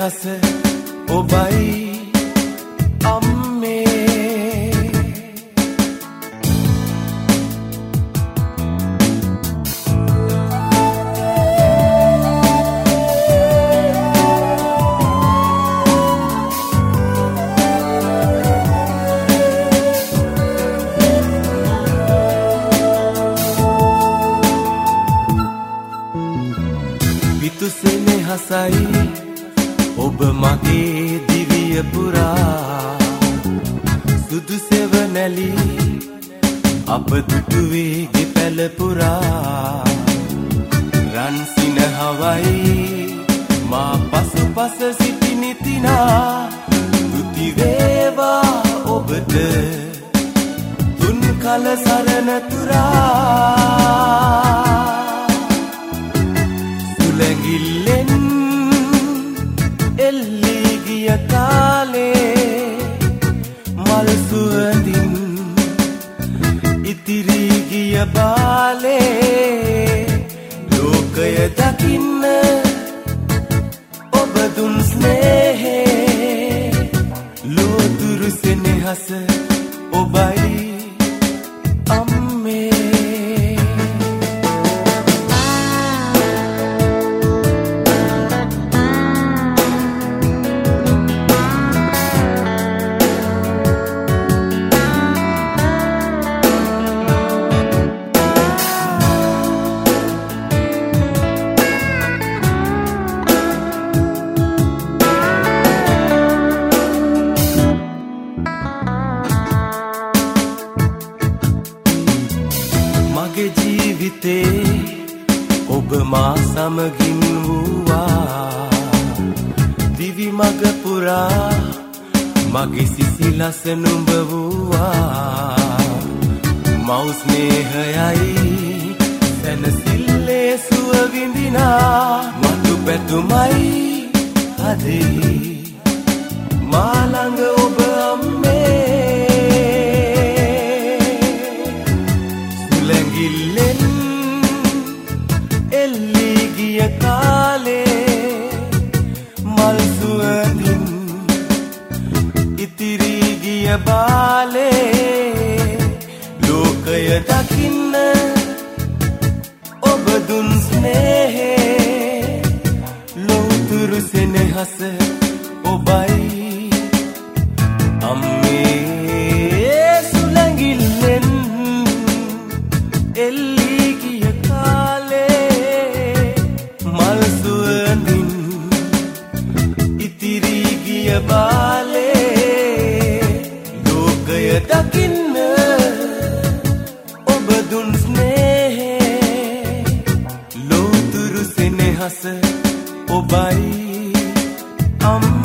සෙනෙහස ඔබයි අම්මේ පිතු සෙනෙහසයි ඔබ මගේ දිවිය පුරා සුදු සෙවණැලි අප දුටුවේ ගෙපැල පුරා රන් සිනහවයි මා පසුපස සිටි නිතිනා තුති වේවා ඔබට තුන් කල සරණ තුරා සුලැඟිල්ලෙන් එල්ලී ගිය කාලේ මල් සුවඳින් ඉතිරි ගිය බාලේ ලෝකය දකින්න ඔබ දුන් ස්නේහේ ලෝතුරු සෙනෙහස ඔබයි අම්මේ මගේ ජීවිතේ ඔබ මා සමගින් වූවා දිවි මග පුරා මගේ සිසිලස නුඹ වූවා මව් ස්නේහයයි සැනසෙල්ලේ සුව විඳිනා මතු පැතුමයි අදේ මා ළඟ ඔබ අම්මේ සුලැඟිල්ලෙන් එල්ලී ගිය කාලේ මල් සුවඳින් ඉතිරි ගිය බාලේ ලෝකය දකින්න ඔබ දුන් ස්නේහේ ලෝතුරු සෙනෙහස ඔබයි අම්මේ සුලැඟිල්ලෙන් එල්ලී ගිය කාලේ මල් සුවඳින් ඉතිරි ගිය බාලේ ලෝකය දකින්න ඔබ දුන් ස්නේහේ ලෝතුරු සෙනෙහස ඔබයි අම්මේ